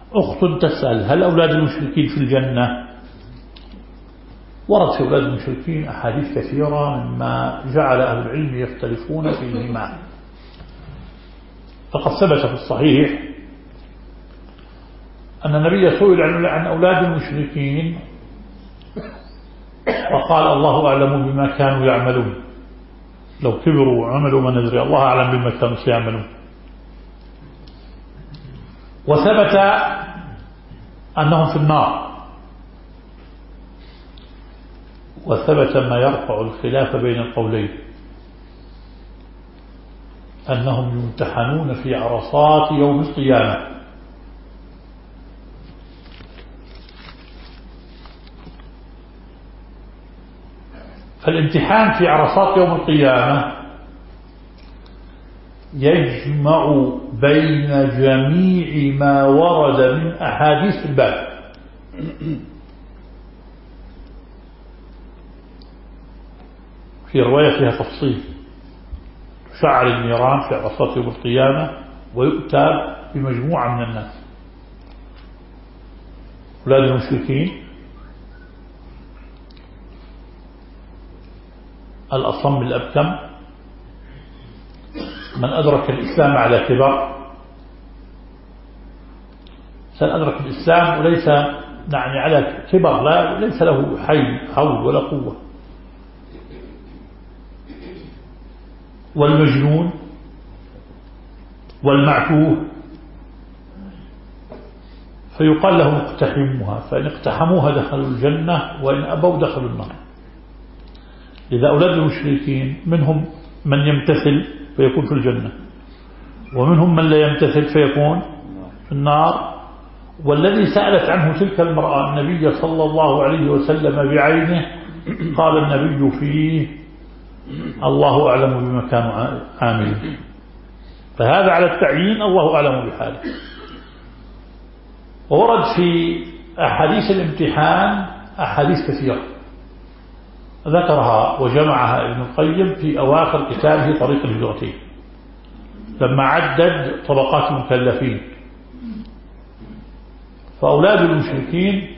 أخت تسأل: هل أولاد المشركين في الجنة؟ ورد في أولاد المشركين أحاديث كثيرة مما جعل أهل العلم يختلفون فيهما. فقد ثبت في الصحيح أن النبي سئل عن أولاد المشركين فقال: الله أعلم بما كانوا يعملون، لو كبروا وعملوا ما ندري، الله أعلم بما كانوا سيعملون. وثبت أنهم في النار، وثبت ما يرفع الخلاف بين القولين، أنهم يمتحنون في عرصات يوم القيامة. فالامتحان في عرصات يوم القيامة يجمع بين جميع ما ورد من أحاديث الباب. في رواية فيها تفصيل: تشعل النيران في عرصات يوم القيامة ويؤتى بمجموعة من الناس، أولاد المشركين، الأصم الأبكم، من أدرك الإسلام على كبر، سأدرك الإسلام وليس يعني على كبر، لا ليس له حول ولا قوة، والمجنون والمعتوه، فيقال لهم اقتحموها، فإن اقتحموها دخلوا الجنة وإن أبوا دخلوا النار. إذا أولاد المشركين منهم من يمتثل فيكون في الجنة، ومنهم من لا يمتثل فيكون في النار. والذي سألت عنه تلك المرأة النبي صلى الله عليه وسلم بعينه قال النبي فيه: الله أعلم بما كانوا عاملين. فهذا على التعيين، الله أعلم بحاله. وورد في أحاديث الامتحان أحاديث كثيرة ذكرها وجمعها ابن القيم في أواخر كتابه طريق الهجرتين، لما عدد طبقات المكلفين. فأولاد المشركين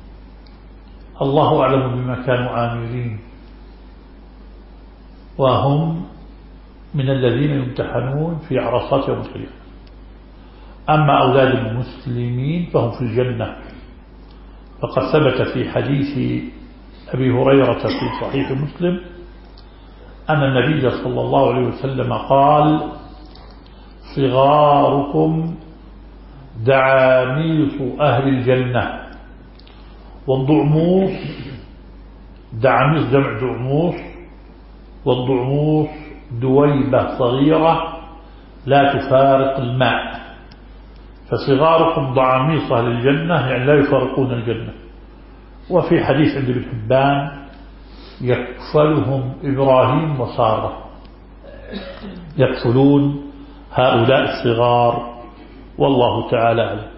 الله أعلم بما كانوا عاملين، وهم من الذين يمتحنون في عرصات يوم القيامة. أما أولاد المسلمين فهم في الجنة، فقد ثبت في حديث أبي هريرة في صحيح مسلم أن النبي صلى الله عليه وسلم قال: صغاركم دعاميص أهل الجنة، والضعموس، دعاميص جمع دعموس، والضعموس دويبة صغيرة لا تفارق الماء. فصغاركم ضعاميص أهل الجنة يعني لا يفارقون الجنة. وفي حديث عند ابن حبان: يكفلهم إبراهيم وسارة، يكفلون هؤلاء الصغار، والله تعالى أعلم.